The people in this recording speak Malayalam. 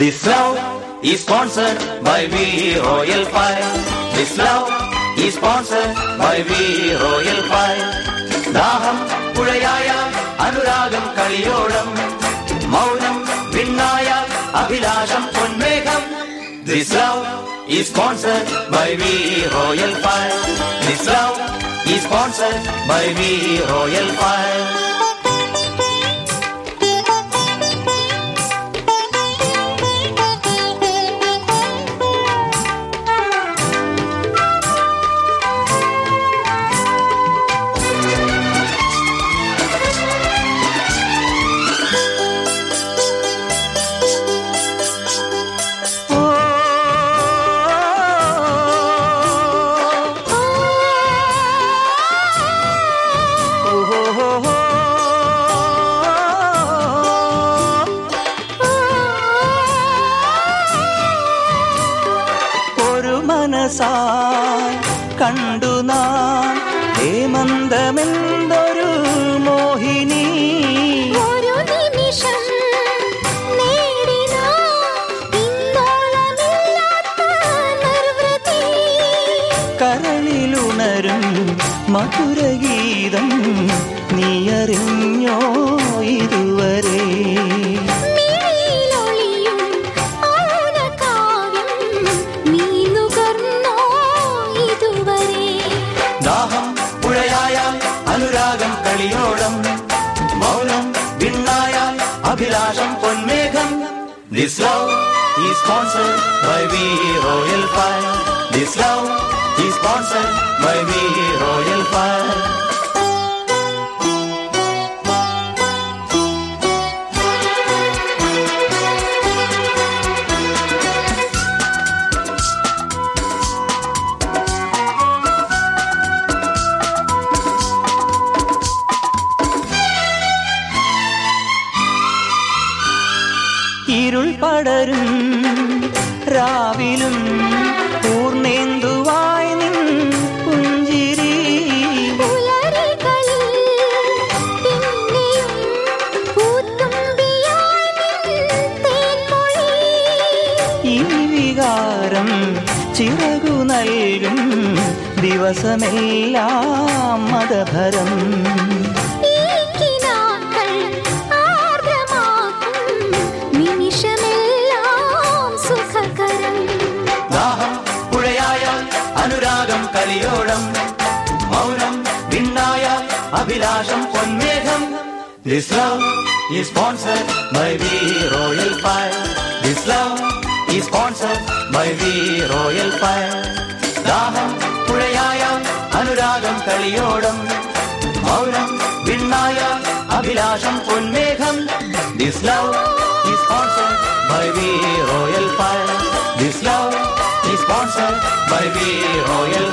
This love is sponsored by V Royal Fire. This love is sponsored by V Royal Fire. ദാഹം പുഴയായാൽ അനുരാഗം കളിയോടം, മൗനം വിണ്ണായാൽ അഭിലാഷം പൊന്മേഘം. This love is sponsored by V Royal Fire. This love is sponsored by V Royal Fire. മനസായി കണ്ടു നാം ഹേമന്തമെന്തൊരു മോഹിനി, ഒരു നിമിഷം കരളിലുണരും മധുരഗീതം നീയറിഞ്ഞോ ഇതുവരെ? ദാഹം പുഴയായാൽ അനുരാഗം കളിയോടം, മൗനം വിണ്ണായാൽ അഭിലാഷം പൊന്മേഘം. This love is sponsored by V Royal Fire. This love is sponsored by V Royal Fire. ഇരുൾ പടരും രാവിലും പൂർണേന്ദുവായി നിൻ പുഞ്ചിരി, ഈ വികാരം ചിറകു നൽകും ദിവസമെല്ലാം മതഭരം. അനുരാഗം കളിയോടം, മൗനം വിണ്ണായാൽ അഭിലാഷം പൊന്മേഘം. This love is sponsored by V Royal Fire. This love is sponsored by V Royal Fire. ദാഹം പുഴയായാൽ അനുരാഗം കളിയോടം, മൗനം വിണ്ണായാൽ അഭിലാഷം പൊന്മേഘം. This love is sponsored by V Royal Fire. This love is sponsored by V Royal